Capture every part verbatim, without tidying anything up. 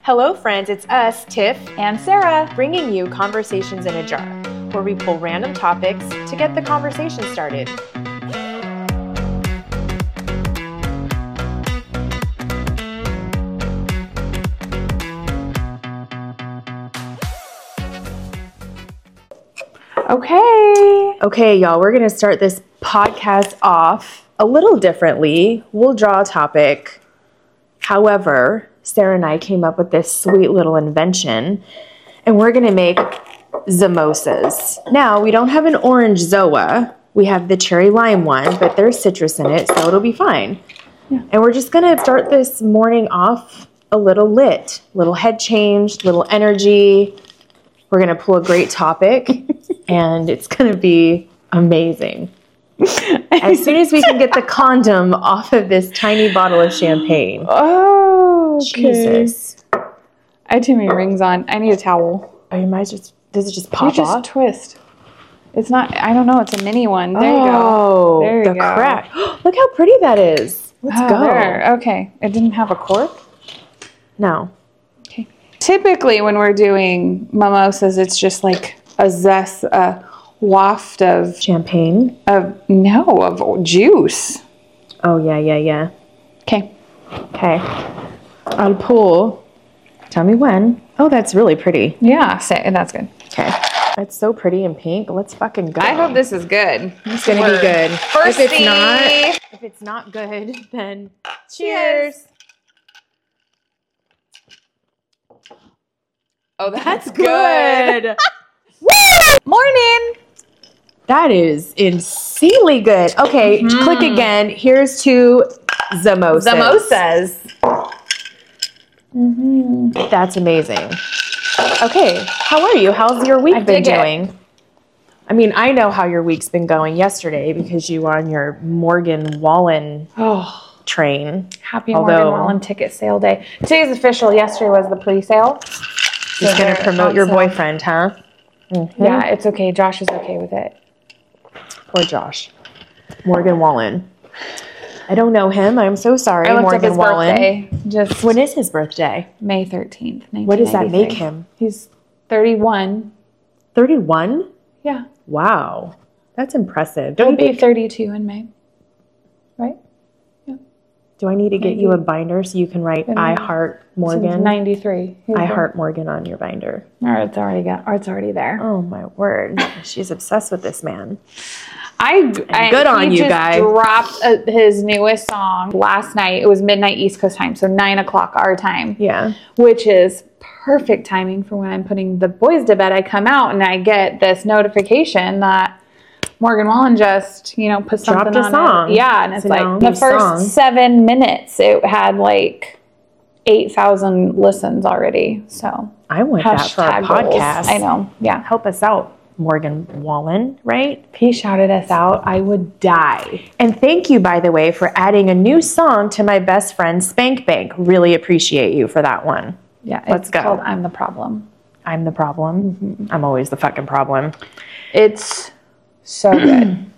Hello, friends. It's us, Tiff and Sarah, bringing you Conversations in a Jar, where we pull random topics to get the conversation started. Okay. Okay, y'all, we're going to start this podcast off a little differently. We'll draw a topic. However, Sarah and I came up with this sweet little invention, and we're going to make Zomosas. Now, we don't have an orange Zoa. We have the cherry lime one, but there's citrus in it, so it'll be fine. Yeah. And we're just going to start this morning off a little lit, little head change, little energy. We're going to pull a great topic, and it's going to be amazing. As soon as we can get the condom off of this tiny bottle of champagne. Oh, okay. Jesus. I have too many rings on. I need a towel. Oh, you might just, does it just pop you just off? twist. It's not, I don't know, it's a mini one. There oh, you go. There you the go. crack. Look how pretty that is. Let's oh, go. There. Okay. It didn't have a cork? No. Okay. Typically, when we're doing mimosas, it's just like a zest, a waft of champagne. Of no, of juice. Oh yeah, yeah, yeah. Okay. Okay. I'll pull. Tell me when. Oh, that's really pretty. Yeah, say that's good. Okay. It's so pretty and pink. Let's fucking go. I hope this is good. It's gonna Word. be good. Firsty. If it's not, if it's not good, then cheers. cheers. Oh, that's, that's good. good. Morning. That is insanely good. Okay, mm-hmm. Click again. Here's to Zomosas. Zomosas. Mm-hmm. That's amazing. Okay, how are you? How's your week I been dig doing? It. I mean, I know how your week's been going yesterday because you were on your Morgan Wallen oh, train. Happy Although, Morgan Wallen ticket sale day. Today's official. Yesterday was the pre-sale. Just so going to promote your boyfriend, huh? Mm-hmm. Yeah, it's okay. Josh is okay with it. Poor Josh. Morgan Wallen. I don't know him. I'm so sorry, I looked Morgan up his Wallen. Birthday. Just when is his birthday? May thirteenth. What does that make him? He's thirty-one. thirty-one? Yeah. Wow. That's impressive. Don't He'll be think... thirty-two in May. Right? Yeah. Do I need to get Maybe. you a binder so you can write Maybe. I Heart Morgan? Since ninety-three. He's I there. Heart Morgan on your binder. Or it's already got or it's already there. Oh my word. She's obsessed with this man. I, I good on he you just guys. dropped a, his newest song last night. It was midnight East Coast time, so nine o'clock our time. Yeah. Which is perfect timing for when I'm putting the boys to bed. I come out and I get this notification that Morgan Wallen just, you know, put something dropped a on song. it. Yeah, and it's so like the first song. seven minutes, it had like eight thousand listens already. So I want that for our podcast. I know. Yeah. Help us out, Morgan Wallen, right? If he shouted us out, I would die. And thank you, by the way, for adding a new song to my best friend, Spank Bank. Really appreciate you for that one. Yeah, let's it's go. Called I'm the Problem. I'm the problem. Mm-hmm. I'm always the fucking problem. It's so good.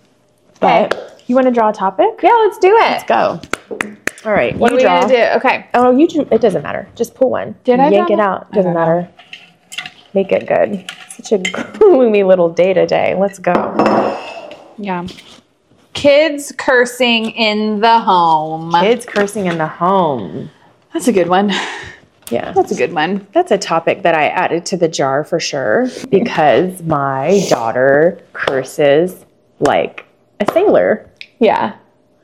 But you want to draw a topic? Yeah, let's do it. Let's go. All right. What you are we draw. gonna do? Okay. Oh, you. Drew, it doesn't matter. Just pull one. Did I yank it out? Doesn't matter. Make it good. Such a gloomy little day today. Let's go. Yeah. Kids cursing in the home. Kids cursing in the home. That's a good one. Yeah. That's a good one. That's a topic that I added to the jar for sure because my daughter curses like a sailor. Yeah.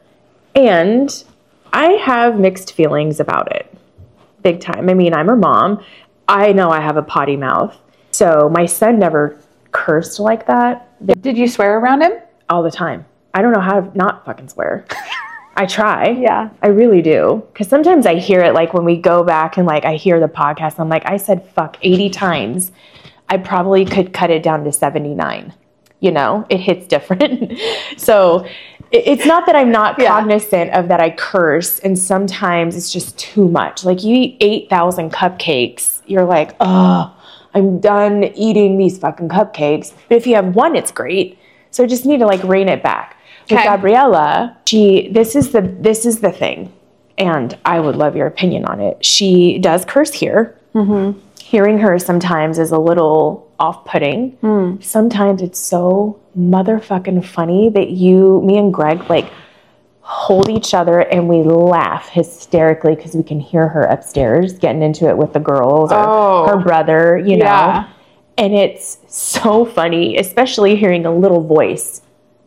And I have mixed feelings about it. Big time. I mean, I'm her mom. I know I have a potty mouth. So my son never cursed like that. Did you swear around him? All the time. I don't know how to not fucking swear. I try. Yeah. I really do. Because sometimes I hear it like when we go back and like I hear the podcast and I'm like, I said fuck eighty times. I probably could cut it down to seventy-nine. You know, it hits different. So it's not that I'm not yeah. cognizant of that I curse. And sometimes it's just too much. Like you eat eight thousand cupcakes. You're like, oh, I'm done eating these fucking cupcakes. But if you have one, it's great. So I just need to like rein it back. With okay. Gabriella, she, this is the, this is the thing. And I would love your opinion on it. She does curse here. Mm-hmm. Hearing her sometimes is a little off-putting. Mm. Sometimes it's so motherfucking funny that you, me and Greg, like, hold each other and we laugh hysterically because we can hear her upstairs getting into it with the girls or oh. her brother, you know. Yeah. And it's so funny, especially hearing a little voice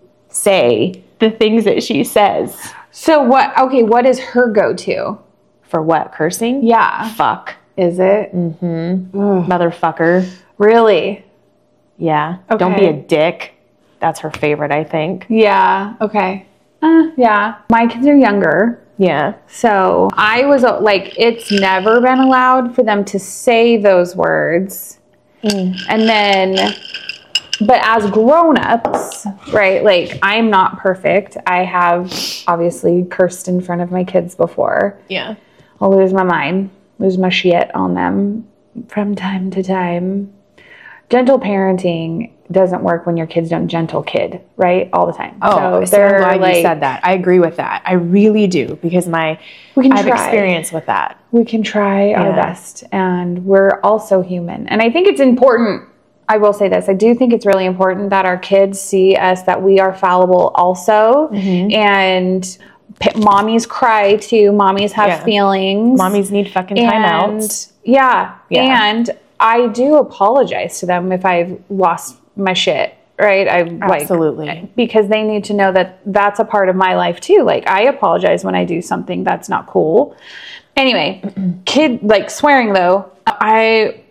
say the things that she says. So what, okay, what is her go-to? For what? Cursing? Yeah. Fuck. Is it? Mm-hmm. Ugh. Motherfucker. Really? Yeah. Okay. Don't be a dick. That's her favorite, I think. Yeah. Okay. Uh, yeah. My kids are younger. Yeah. So I was like, it's never been allowed for them to say those words. Mm. And then, but as grown-ups, right, like I'm not perfect. I have obviously cursed in front of my kids before. Yeah. I'll lose my mind, lose my shit on them from time to time. Gentle parenting doesn't work when your kids don't gentle kid, right? All the time. Oh, so I'm glad like, you said that. I agree with that. I really do because my we can I have try. experience with that. We can try yeah. our best, and we're also human. And I think it's important. I will say this. I do think it's really important that our kids see us, that we are fallible also. Mm-hmm. And p- mommies cry too. Mommies have yeah. feelings. Mommies need fucking time and, out. Yeah. yeah. And I do apologize to them if I've lost my shit, right? I Absolutely. Like, because they need to know that that's a part of my life too. Like I apologize when I do something that's not cool. Anyway, kid, like swearing though, I,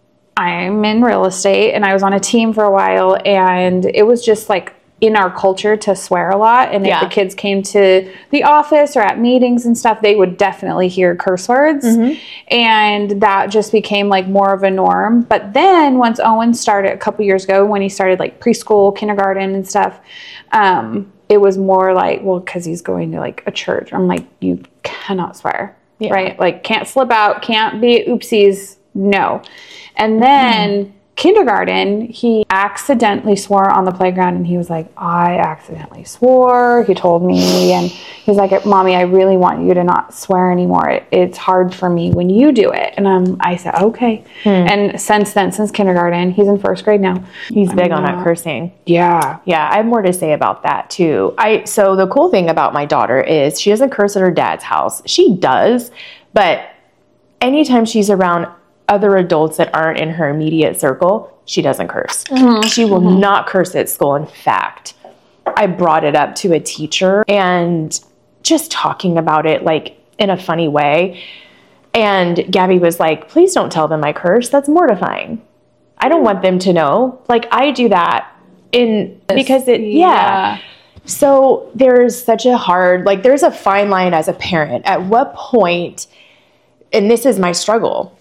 I'm in real estate and I was on a team for a while and it was just like in our culture to swear a lot. And yeah. if the kids came to the office or at meetings and stuff, they would definitely hear curse words. Mm-hmm. And that just became like more of a norm. But then once Owen started a couple years ago, when he started like preschool, kindergarten and stuff, um, it was more like, well, cause he's going to like a church. I'm like, you cannot swear, yeah. right? Like can't slip out, can't be oopsies. No. And then mm. kindergarten, he accidentally swore on the playground and he was like, I accidentally swore. He told me and he's like, Mommy, I really want you to not swear anymore. It, it's hard for me when you do it. And um, I said, okay. Hmm. And since then, since kindergarten, he's in first grade now. He's I'm big on that cursing. Yeah. Yeah. I have more to say about that too. I, so the cool thing about my daughter is she doesn't curse at her dad's house. She does, but anytime she's around other adults that aren't in her immediate circle, she doesn't curse. Mm-hmm. She will mm-hmm. not curse at school. In fact, I brought it up to a teacher and just talking about it like in a funny way. And Gabby was like, please don't tell them I curse. That's mortifying. I don't want them to know. Like I do that in because it, yeah. yeah. So there's such a hard, like there's a fine line as a parent. At what point, and this is my struggle,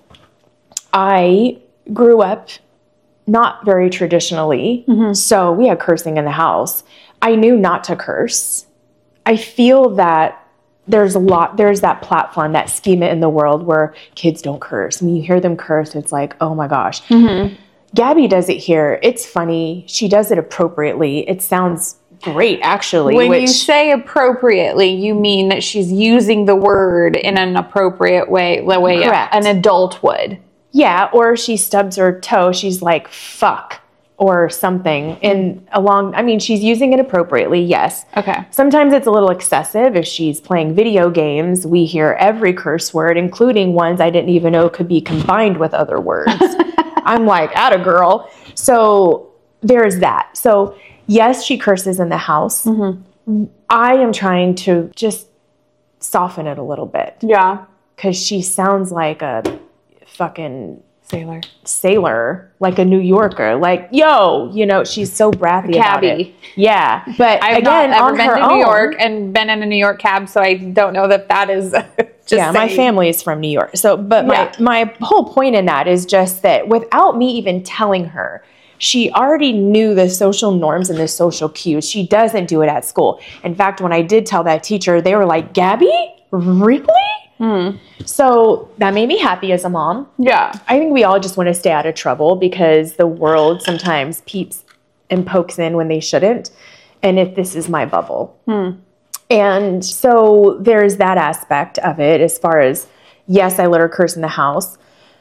I grew up not very traditionally, mm-hmm. so we had cursing in the house. I knew not to curse. I feel that there's a lot, there's that platform, that schema in the world where kids don't curse. When you hear them curse, it's like, oh my gosh. Mm-hmm. Gabby does it here. It's funny. She does it appropriately. It sounds great, actually. When which, you say appropriately, you mean that she's using the word in an appropriate way, the way correct. an adult would. Yeah, or she stubs her toe. She's like, fuck, or something. And along, I mean, she's using it appropriately, yes. Okay. Sometimes it's a little excessive. If she's playing video games, we hear every curse word, including ones I didn't even know could be combined with other words. I'm like, atta girl. So there's that. So yes, she curses in the house. Mm-hmm. I am trying to just soften it a little bit. Yeah. Because she sounds like a fucking sailor sailor like a New Yorker, like, yo, you know, she's so breathy about it. Yeah, but I've again, not ever on been her to own, New York and been in a New York cab, so I don't know that that is just yeah, my family is from New York, so but yeah. my my whole point in that is just that without me even telling her, she already knew the social norms and the social cues. She doesn't do it at school. In fact, when I did tell that teacher, they were like, Gabby, really? Mm. So that made me happy as a mom. Yeah. I think we all just want to stay out of trouble because the world sometimes peeps and pokes in when they shouldn't. And if this is my bubble. Mm. And so there's that aspect of it as far as, yes, I let her curse in the house.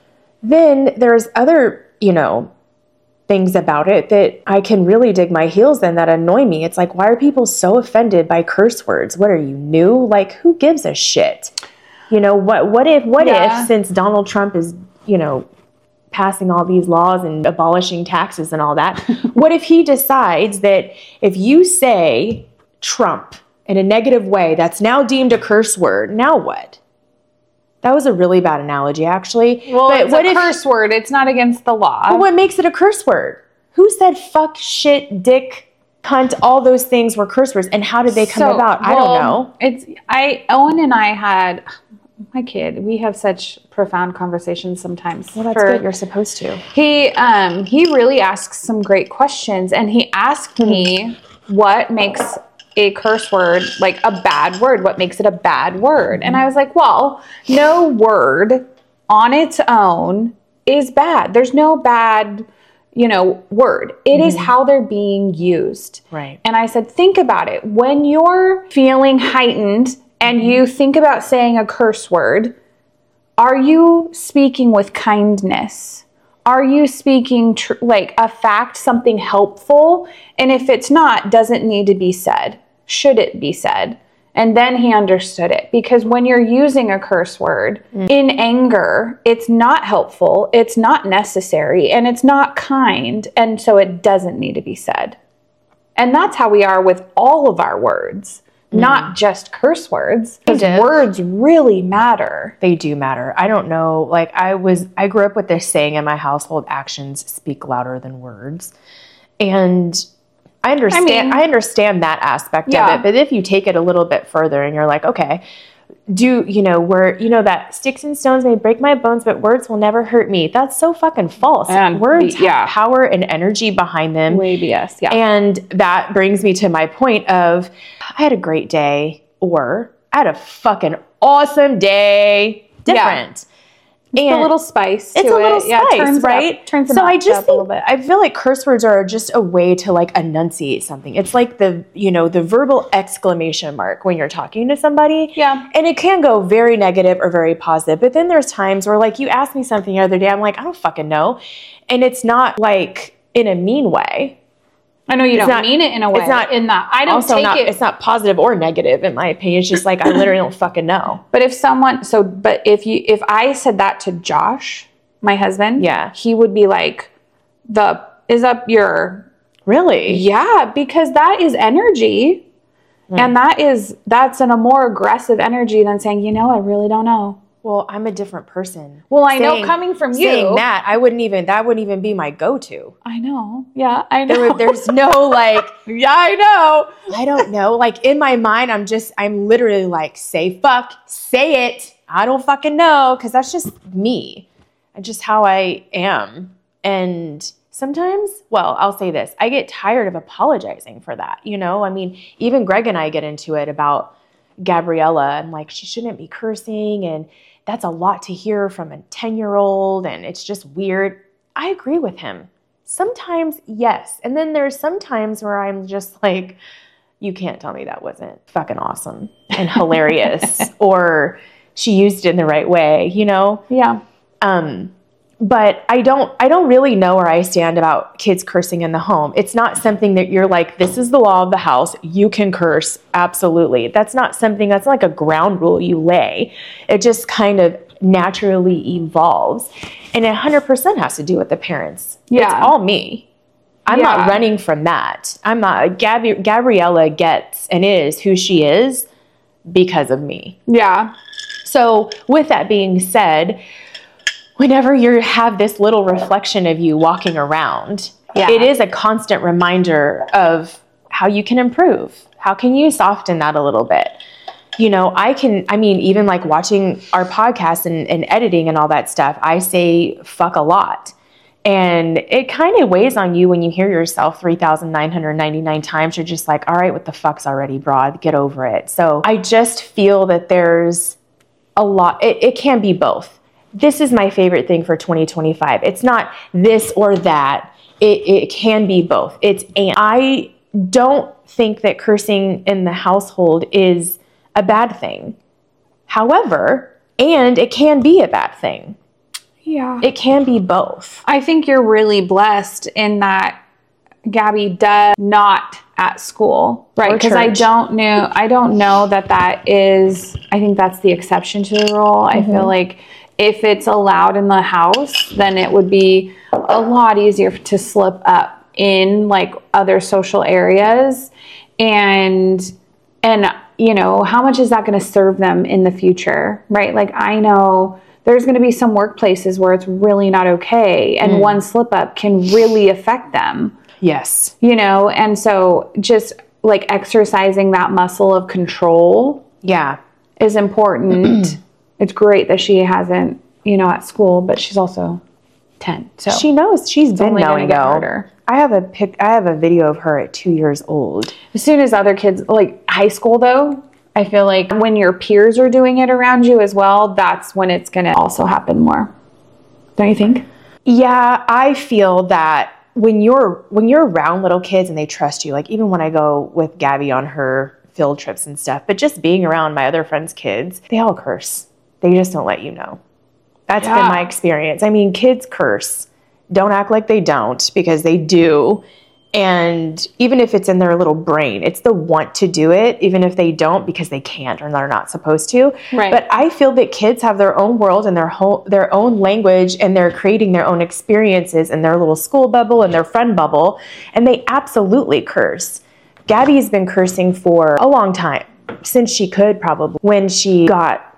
then there's other, you know, things about it that I can really dig my heels in that annoy me. It's like, why are people so offended by curse words? What are you, new? Like, who gives a shit? You know, what what if, what Yeah. if, since Donald Trump is, you know, passing all these laws and abolishing taxes and all that, what if he decides that if you say Trump in a negative way, that's now deemed a curse word, now what? That was a really bad analogy, actually. Well, but it's what a if, curse word. It's not against the law. but what makes it a curse word? Who said fuck, shit, dick, cunt, all those things were curse words, and how did they come So, about? I well, don't know. It's I Owen and I had my kid. We have such profound conversations sometimes. Well, that's for- good. You're supposed to. He um he really asks some great questions, and he asked me what makes a curse word like a bad word. What makes it a bad word? And I was like, well, no word on its own is bad. There's no bad, you know, word. It is how they're being used. Right. And I said, think about it. When you're feeling heightened and you think about saying a curse word, are you speaking with kindness? Are you speaking tr- like a fact, something helpful? And if it's not, doesn't need to be said. Should it be said? And then he understood it. Because when you're using a curse word mm. in anger, it's not helpful, it's not necessary, and it's not kind. And so it doesn't need to be said. And that's how we are with all of our words. Not just curse words, because words really matter. They do matter. I don't know. Like I was, I grew up with this saying in my household: actions speak louder than words. And I understand. I, mean, I understand that aspect yeah. of it. But if you take it a little bit further, and you're like, okay, do you know where you know that sticks and stones may break my bones, but words will never hurt me? That's so fucking false. And words be, yeah. have power and energy behind them. Way B S, yeah. And that brings me to my point of, I had a great day, or I had a fucking awesome day. Different. Yeah. It's a little spice to it's a little it. spice, yeah, it turns right? Up, turns so I just up think, a little bit. I feel like curse words are just a way to like enunciate something. It's like the, you know, the verbal exclamation mark when you're talking to somebody. Yeah. And it can go very negative or very positive. But then there's times where like you asked me something the other day, I'm like, I don't fucking know. And it's not like in a mean way. I know you it's don't not, mean it in a way. It's not in that. I don't also take not, it. It's not positive or negative in my opinion. It's just like I literally don't fucking know. But if someone, so, but if you, if I said that to Josh, my husband, yeah, he would be like, "The is up your." Really? Yeah, because that is energy, mm. and that is that's in a more aggressive energy than saying, you know, I really don't know. Well, I'm a different person. Well, I saying, know coming from you. Saying that, I wouldn't even, that wouldn't even be my go-to. I know. Yeah, I know. There, there's no like, yeah, I know. I don't know. Like in my mind, I'm just, I'm literally like, say fuck, say it. I don't fucking know. Cause that's just me. And just how I am. And sometimes, well, I'll say this. I get tired of apologizing for that. You know, I mean, even Greg and I get into it about Gabriella and like, she shouldn't be cursing. And that's a lot to hear from a ten-year-old, and it's just weird. I agree with him. Sometimes, yes. And then there's some times where I'm just like, you can't tell me that wasn't fucking awesome and hilarious, or she used it in the right way, you know? Yeah. Um, but I don't, I don't really know where I stand about kids cursing in the home. It's not something that you're like, this is the law of the house. You can curse. Absolutely. That's not something, that's like a ground rule you lay. It just kind of naturally evolves. And it one hundred percent has to do with the parents. Yeah. It's all me. I'm yeah. not running from that. I'm not, Gabri- Gabriella gets and is who she is because of me. Yeah. So with that being said, whenever you have this little reflection of you walking around, yeah. it is a constant reminder of how you can improve. How can you soften that a little bit? You know, I can, I mean, even like watching our podcast and, and editing and all that stuff, I say fuck a lot. And it kind of weighs on you when you hear yourself three thousand nine hundred ninety-nine times. You're just like, all right, what the fuck's already, broad? Get over it. So I just feel that there's a lot, it, it can be both. This is my favorite thing for twenty twenty-five. It's not this or that. It, it can be both. It's, and I don't think that cursing in the household is a bad thing. However, and it can be a bad thing. Yeah. It can be both. I think you're really blessed in that Gabby does not at school, right? Because I don't know, I don't know that that is, I think that's the exception to the rule. Mm-hmm. I feel like if it's allowed in the house, then it would be a lot easier to slip up in like other social areas. And, and, you know, how much is that going to serve them in the future, right? Like, I know there's going to be some workplaces where it's really not okay. And mm. one slip up can really affect them. Yes. You know, and so just like exercising that muscle of control. Yeah. Is important. It's great that she hasn't, you know, at school, but she's also ten. So she knows. She's been knowing though. I have a pic. I have a video of her at two years old. As soon as other kids, like high school though, I feel like when your peers are doing it around you as well, that's when it's going to also happen more. Don't you think? Yeah, I feel that when you're when you're around little kids and they trust you, like even when I go with Gabby on her field trips and stuff, but just being around my other friends' kids, they all curse. They just don't let you know. That's yeah. been my experience. I mean, kids curse. Don't act like they don't, because they do. And even if it's in their little brain, it's the want to do it, even if they don't, because they can't or they're not supposed to. Right. But I feel that kids have their own world and their whole, their own language, and they're creating their own experiences in their little school bubble and their friend bubble. And they absolutely curse. Gabby's been cursing for a long time, since she could probably. When she got,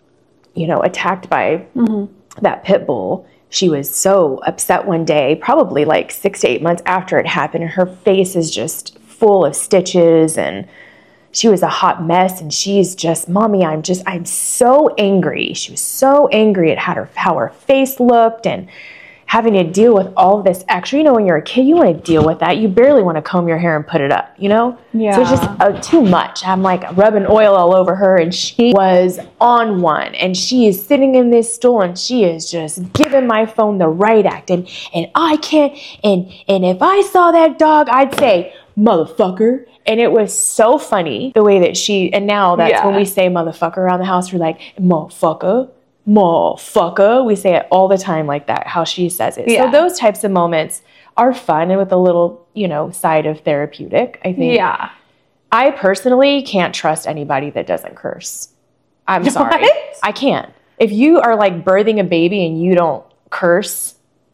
you know, attacked by mm-hmm. that pit bull, she was so upset one day, probably like six to eight months after it happened, and her face is just full of stitches, and she was a hot mess, and she's just, Mommy, I'm just, I'm so angry. She was so angry at how her, how her face looked, and having to deal with all of this extra. You know, when you're a kid, you want to deal with that. You barely want to comb your hair and put it up, you know? Yeah. So it's just uh, too much. I'm like rubbing oil all over her, and she was on one, and she is sitting in this stool, and she is just giving my phone the right act. And, and I can't, and, and if I saw that dog, I'd say, motherfucker. And it was so funny the way that she, and now that's yeah. when we say motherfucker around the house, we're like, motherfucker. Motherfucker. We say it all the time like that, how she says it. Yeah. So those types of moments are fun and with a little, you know, side of therapeutic, I think. Yeah. I personally can't trust anybody that doesn't curse. I'm sorry. What? I can't. If you are like birthing a baby and you don't curse,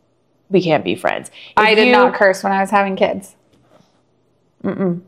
we can't be friends. If I did you, not curse when I was having kids. Mm-mm.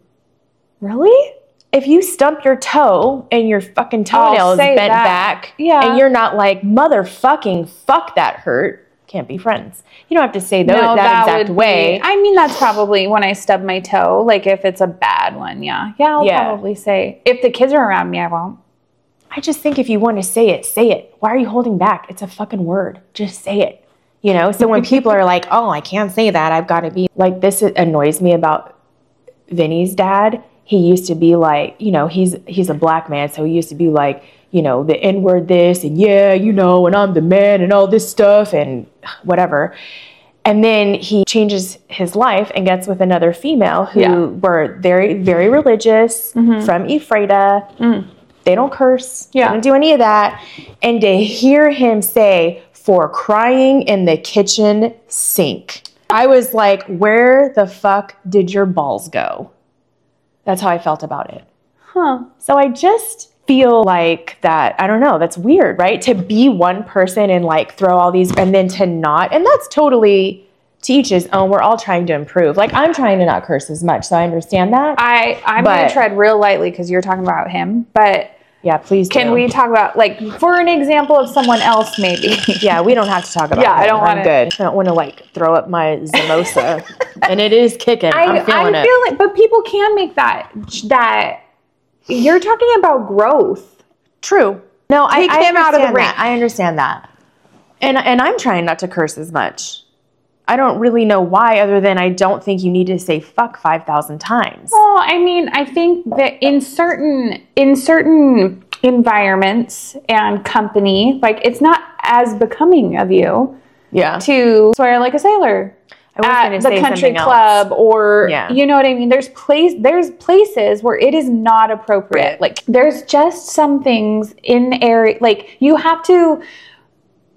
Really? If you stump your toe and your fucking toenail is bent that. back, yeah. and you're not like, motherfucking fuck that hurt, can't be friends. You don't have to say those, no, that, that exact way. Be, I mean, that's probably when I stub my toe, like if it's a bad one, yeah. Yeah, I'll yeah. probably say, if the kids are around me, I won't. I just think if you want to say it, say it. Why are you holding back? It's a fucking word. Just say it. You know? So when people are like, oh, I can't say that, I've got to be, like, this annoys me about Vinny's dad. He used to be like, you know, he's he's a black man, so he used to be like, you know, the N-word this, and yeah, you know, and I'm the man and all this stuff and whatever. And then he changes his life and gets with another female who yeah. were very, very religious, mm-hmm. from Ephrata. Mm. They don't curse. Yeah. They don't do any of that. And to hear him say, for crying in the kitchen sink, I was like, where the fuck did your balls go? That's how I felt about it. Huh. So I just feel like that, I don't know, that's weird, right? To be one person and like throw all these, and then to not, and that's totally to each his own. We're all trying to improve. Like, I'm trying to not curse as much, so I understand that. I, I'm going to tread real lightly because you're talking about him, but yeah, please do. Can we talk about, like, for an example of someone else, maybe? Yeah, we don't have to talk about yeah, him. I don't want to. good. I don't want to, like, throw up my Zamosa. And it is kicking. I, I'm feeling I it. feel like, but people can make that, that, you're talking about growth. True. No, Take I, I him out of the ring. I understand that. And And I'm trying not to curse as much. I don't really know why, other than I don't think you need to say fuck five thousand times. Well, I mean, I think that in certain in certain environments and company, like, it's not as becoming of you yeah. to swear like a sailor I was at the country club else. or, yeah. you know what I mean? There's place there's places where it is not appropriate. Right. Like, there's just some things in area, like, you have to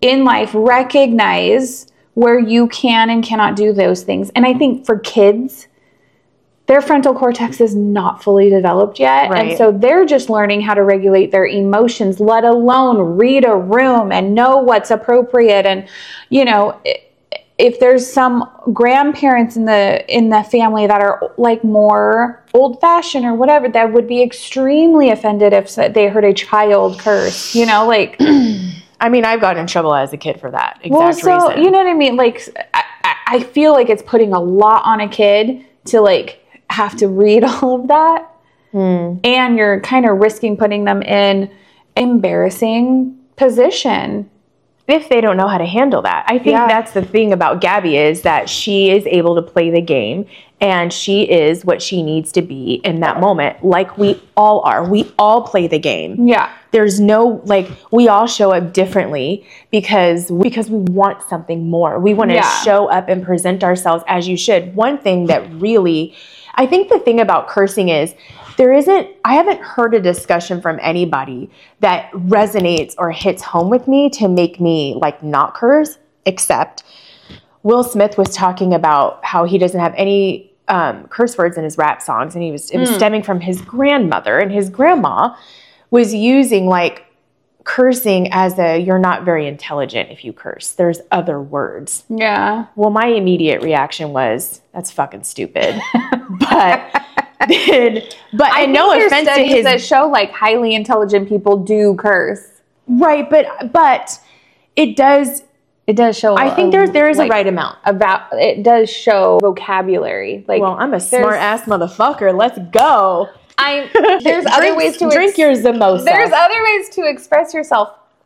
in life recognize where you can and cannot do those things. And I think for kids, their frontal cortex is not fully developed yet. Right. And so they're just learning how to regulate their emotions, let alone read a room and know what's appropriate. And, you know, if there's some grandparents in the in the family that are like more old-fashioned or whatever, that would be extremely offended if they heard a child curse, you know, like... I mean, I've gotten in trouble as a kid for that exact well, so, reason. You know what I mean? Like, I, I feel like it's putting a lot on a kid to, like, have to read all of that. Hmm. And you're kind of risking putting them in embarrassing position. If they don't know how to handle that. I think Yeah. that's the thing about Gabby is that she is able to play the game and she is what she needs to be in that moment. Like we all are. We all play the game. Yeah. There's no, like, we all show up differently because, because we want something more. We want to Yeah. show up and present ourselves as you should. One thing that really, I think the thing about cursing is there isn't, I haven't heard a discussion from anybody that resonates or hits home with me to make me like not curse, except Will Smith was talking about how he doesn't have any um, curse words in his rap songs. And he was, it was Mm. stemming from his grandmother, and his grandma was using like cursing as a, you're not very intelligent if you curse. There's other words. Yeah. Well, my immediate reaction was, that's fucking stupid. but then, but I and no think there's offense to studies his, that show like highly intelligent people do curse. right, but, but it does, It does show. I think a- there's, there is like, a right amount. about. It does show vocabulary. Like, Well, I'm a there's- smart ass motherfucker. Let's go. I there's other Drink- ways to drink ex- your Zamosa. There's other ways to express yourself,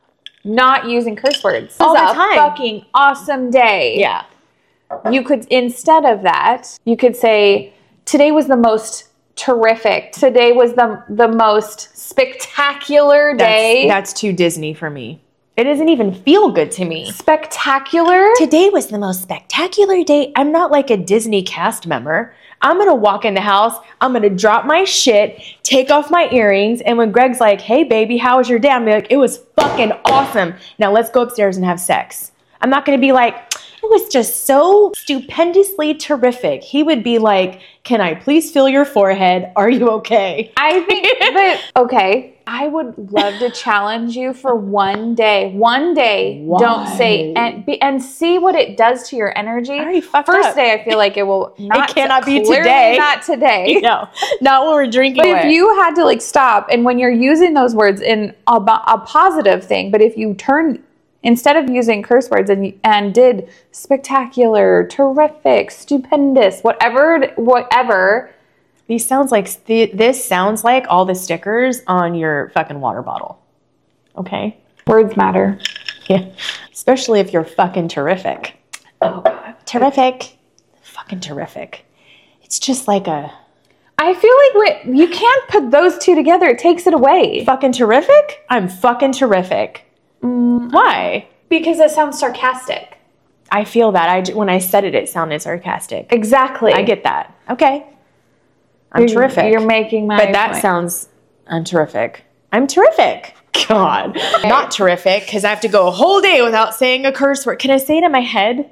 not using curse words. All This the is a time. fucking awesome day. Yeah. You could, instead of that, you could say, today was the most terrific. Today was the the most spectacular day. That's, that's too Disney for me. It doesn't even feel good to me. Spectacular. Today was the most spectacular day. I'm not like a Disney cast member. I'm going to walk in the house. I'm going to drop my shit, take off my earrings. And when Greg's like, hey, baby, how was your day? I'm like, it was fucking awesome. Now let's go upstairs and have sex. I'm not going to be like, it was just so stupendously terrific. He would be like, can I please feel your forehead? Are you okay? I think that, okay, I would love to challenge you for one day. One day, Why? don't say, and be, and see what it does to your energy. I already fucked First up. day, I feel like it will not. It cannot be clearly today. Not today. No, not when we're drinking. But away. if you had to like stop, and when you're using those words in a, a positive thing, but if you turn, instead of using curse words and and did spectacular, terrific, stupendous, whatever, whatever. These sounds like th- this sounds like all the stickers on your fucking water bottle. Okay? Words matter. Yeah. Especially if you're fucking terrific. Oh God. Terrific. Fucking terrific. It's just like a I feel like we, you can't put those two together. It takes it away. fucking terrific? I'm fucking terrific. Mm, Why? because it sounds sarcastic. I feel that. I j- when I said it, it sounded sarcastic. Exactly. I get that. Okay. I'm You're- terrific. You're making my But that point. sounds, I'm terrific. I'm terrific. God. Not terrific, because I have to go a whole day without saying a curse word. Can I say it in my head?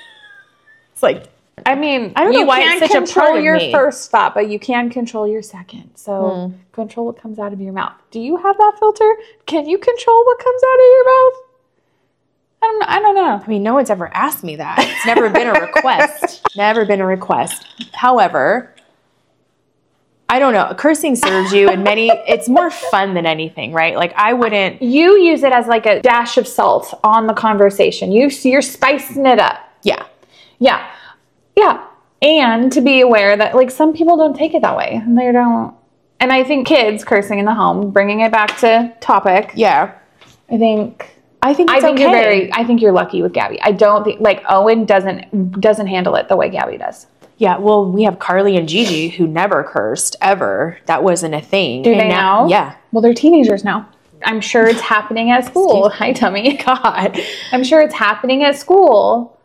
It's like, I mean, I don't know you why it's can't such a control part of your me. first thought, but you can control your second. So Hmm. control what comes out of your mouth. Do you have that filter? Can you control what comes out of your mouth? I don't know. I don't know. I mean, no one's ever asked me that. It's never been a request. Never been a request. However, I don't know. Cursing serves you in many, it's more fun than anything, right? Like I wouldn't, You use it as like a dash of salt on the conversation. You you're spicing it up. yeah. Yeah. Yeah. And to be aware that like some people don't take it that way. And they don't. And I think kids cursing in the home, bringing it back to topic. Yeah. I think I think I it's think okay. you're very I think you're lucky with Gabby. I don't think like Owen doesn't doesn't handle it the way Gabby does. Yeah, well, we have Carly and Gigi who never cursed ever. That wasn't a thing. Do And they now? Yeah. Well, they're teenagers now. I'm sure it's happening at school. Hi, Tummy. God. I'm sure it's happening at school.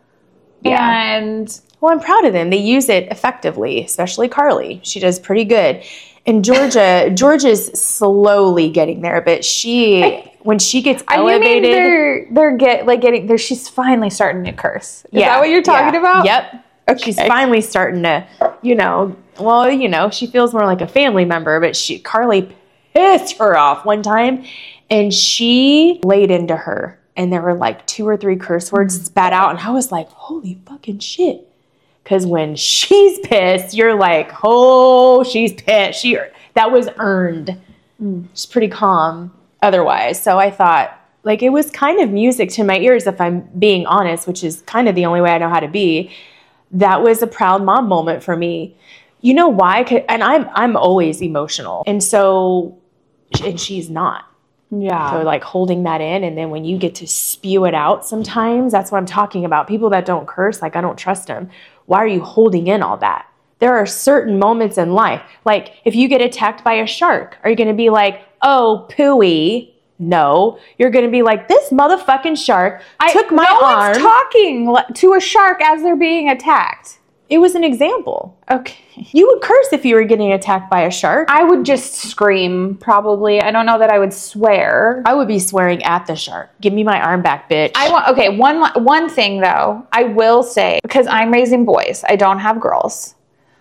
Yeah. And Well, I'm proud of them. They use it effectively, especially Carly. She does pretty good. And Georgia, Georgia's slowly getting there, but she, I, when she gets elevated, you mean they're they're get like getting there. She's finally starting to curse. Is yeah, that what you're talking yeah, about? Yep. Okay. She's finally starting to, you know, well, you know, she feels more like a family member. But she, Carly, pissed her off one time, and she laid into her, and there were like two or three curse words mm-hmm. spat out, and I was like, holy fucking shit. Because when she's pissed, you're like, oh, she's pissed. She that was earned. Mm. She's pretty calm otherwise. So I thought, like, it was kind of music to my ears, if I'm being honest, which is kind of the only way I know how to be. That was a proud mom moment for me. You know why? And I'm I'm always emotional, and so and she's not. Yeah. So like holding that in, and then when you get to spew it out, sometimes that's what I'm talking about. People that don't curse, like I don't trust them. Why are you holding in all that? There are certain moments in life. Like if you get attacked by a shark, are you going to be like, oh, pooey? No. You're going to be like, this motherfucking shark I, took my no arm. No one's talking to a shark as they're being attacked. It was an example. Okay. You would curse if you were getting attacked by a shark. I would just scream, probably. I don't know that I would swear. I would be swearing at the shark. Give me my arm back, bitch. I want, okay, one, one thing though, I will say, because I'm raising boys, I don't have girls.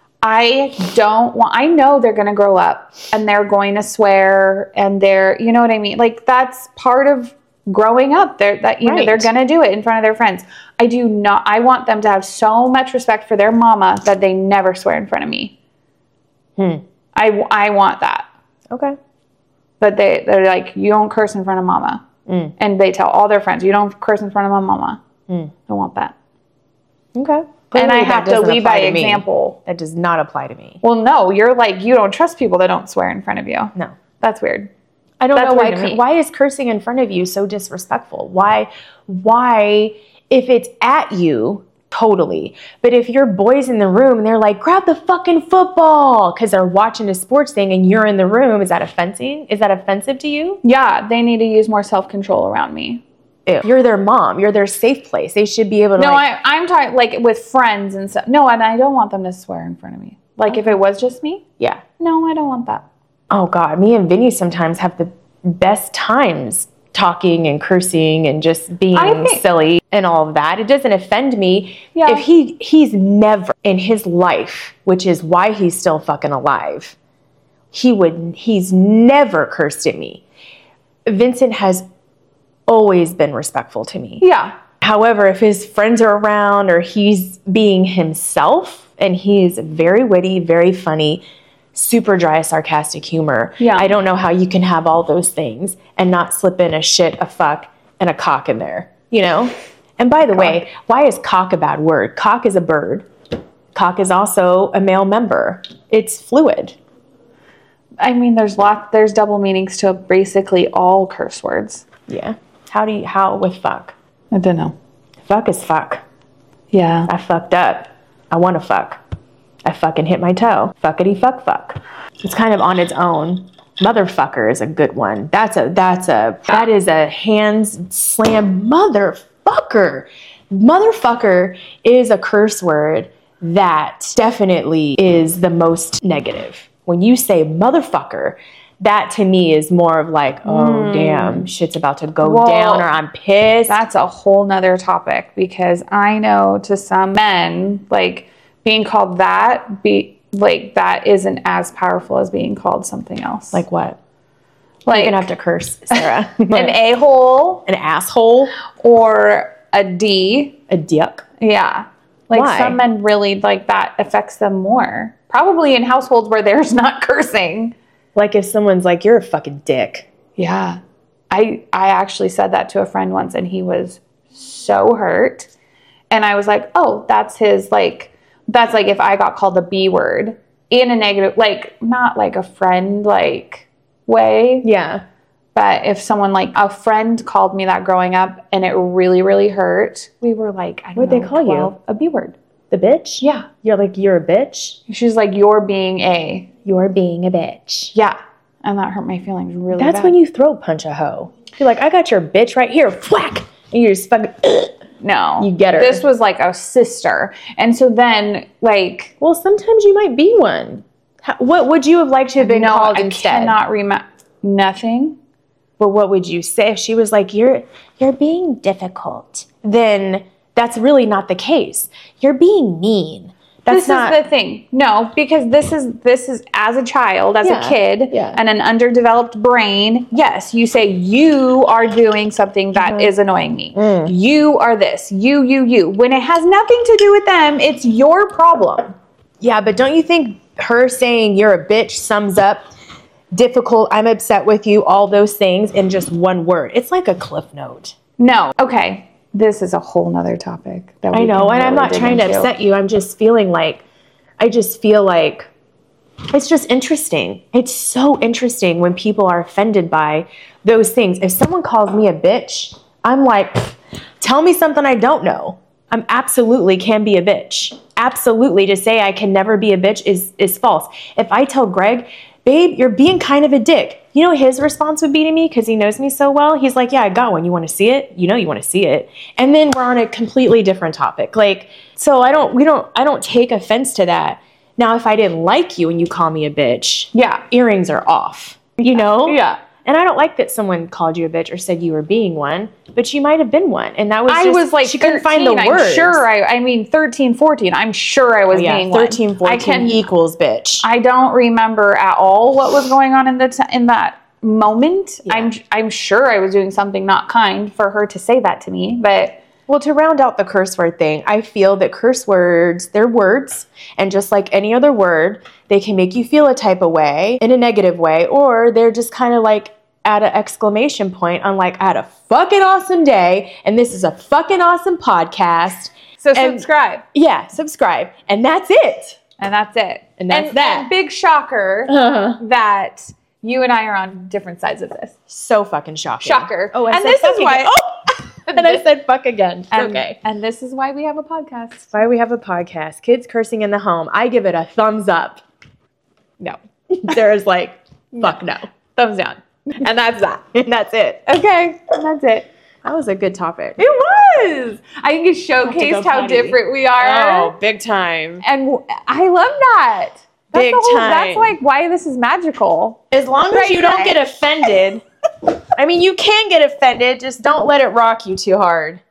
I don't want, I know they're going to grow up and they're going to swear and they're, you know what I mean? Like that's part of growing up. They're that, you right. know, they're going to do it in front of their friends. I do not, I want them to have so much respect for their mama that they never swear in front of me. Hmm. I, I want that. Okay. But they, they're like, you don't curse in front of mama. Mm. And they tell all their friends, you don't curse in front of my mama. Mm. I want that. Okay. Clearly, and I have to lead by example. Me. That does not apply to me. Well, no, you're like, you don't trust people that don't swear in front of you. No. That's weird. I don't That's know why. Why is cursing in front of you so disrespectful? Why, why, if it's at you, totally. But if your boys in the room and they're like, grab the fucking football because they're watching a sports thing and you're in the room, is that offending? Is that offensive to you? Yeah, they need to use more self-control around me. Ew. You're their mom. You're their safe place. They should be able to. No, like, I, I'm talking like with friends and stuff. No, and I don't want them to swear in front of me. Like okay. if it was just me. Yeah. No, I don't want that. Oh God, me and Vinny sometimes have the best times talking and cursing and just being think, silly and all of that. It doesn't offend me. Yeah. If he he's never in his life, which is why he's still fucking alive, he would he's never cursed at me. Vincent has always been respectful to me. Yeah. However, if his friends are around or he's being himself, and he's very witty, very funny, super dry, sarcastic humor. Yeah. I don't know how you can have all those things and not slip in a shit, a fuck, and a cock in there, you know? And by the cock. way, why is cock a bad word? Cock is a bird. Cock is also a male member. It's fluid. I mean, there's lot, there's double meanings to basically all curse words. Yeah. How do you, how with fuck? I don't know. Fuck is fuck. Yeah. I fucked up. I want to fuck. I fucking hit my toe. Fuckity fuck fuck. It's kind of on its own. Motherfucker is a good one. That's a, that's a, that is a hands slam motherfucker. Motherfucker is a curse word that definitely is the most negative. When you say motherfucker, that to me is more of like, oh, mm. damn, shit's about to go well, down or I'm pissed. That's a whole nother topic because I know to some men, like being called that, be like that isn't as powerful as being called something else. Like what? Like, you're going to have to curse, Sarah. An a-hole. An asshole. Or a D. A dick. Yeah. Like Why? Some men really, like that affects them more. Probably in households where there's not cursing. Like if someone's like, you're a fucking dick. Yeah. I I actually said that to a friend once and he was so hurt. And I was like, oh, that's his, like, that's like if I got called the B word in a negative, like not like a friend, like way. Yeah. But if someone like a friend called me that growing up and it really, really hurt, we were like, I don't What'd know. they call twelve, you? A B word. The bitch? Yeah. You're like, you're a bitch? She's like, you're being a. You're being a bitch. Yeah. And that hurt my feelings really That's bad. when you throat punch a hoe. You're like, I got your bitch right here. Whack. And you just fucking, ugh. No. You get her. This was like a sister. And so then, like. Well, sometimes you might be one. How, what would you have liked to have been no, called I instead? cannot remember. Nothing. But what would you say if she was like, you're you're being difficult? Then that's really not the case. You're being mean. That's this not is the thing. No, because this is this is as a child, as Yeah, a kid, yeah. and an underdeveloped brain. Yes, you say you are doing something that Mm-hmm. is annoying me. Mm. You are this. You, you, you. When it has nothing to do with them, it's your problem. Yeah, but don't you think her saying you're a bitch sums up difficult, I'm upset with you, all those things in just one word? It's like a cliff note. No. Okay. This is a whole nother topic. That I we know, can and I'm really not dig trying to into. upset you. I'm just feeling like, I just feel like it's just interesting. It's so interesting when people are offended by those things. If someone calls me a bitch, I'm like, tell me something I don't know. I'm absolutely can be a bitch. Absolutely. To say I can never be a bitch is, is false. If I tell Greg, babe, you're being kind of a dick, you know his response would be to me, because he knows me so well? He's like, yeah, I got one. You want to see it? You know you want to see it. And then we're on a completely different topic. Like, so I don't, we don't, I don't take offense to that. Now, if I didn't like you and you call me a bitch, Yeah. earrings are off, you know? Yeah. And I don't like that someone called you a bitch or said you were being one, but you might have been one. And that was I just, was like, she couldn't find the thirteen, words. I'm sure I, I mean, thirteen, fourteen, I'm sure I was Oh, yeah, being thirteen, one. fourteen I can, equals bitch. I don't remember at all what was going on in the t- in that moment. Yeah. I'm I'm sure I was doing something not kind for her to say that to me, but Well, to round out the curse word thing, I feel that curse words, they're words, and just like any other word, they can make you feel a type of way in a negative way, or they're just kind of like at an exclamation point on like, I had a fucking awesome day, and this is a fucking awesome podcast. so And- subscribe. Yeah, subscribe. And that's it. And that's it. And that's that. And big shocker Uh-huh. that you and I are on different sides of this. So fucking shocking. Shocker. Oh, I And said this fuck is why- again. Oh! And I said fuck again. And, Okay. and this is why we have a podcast. That's why we have a podcast. Kids cursing in the home. I give it a thumbs up. No. There's like, fuck no. Thumbs down. And that's that. And that's it. Okay, and that's it. That was a good topic. It was. I think it showcased go how potty. different we are. Oh, big time. And w- I love that. That's Big the whole, time. That's like why this is magical. As long as Right, you don't right. get offended. I mean, you can get offended. Just don't let it rock you too hard.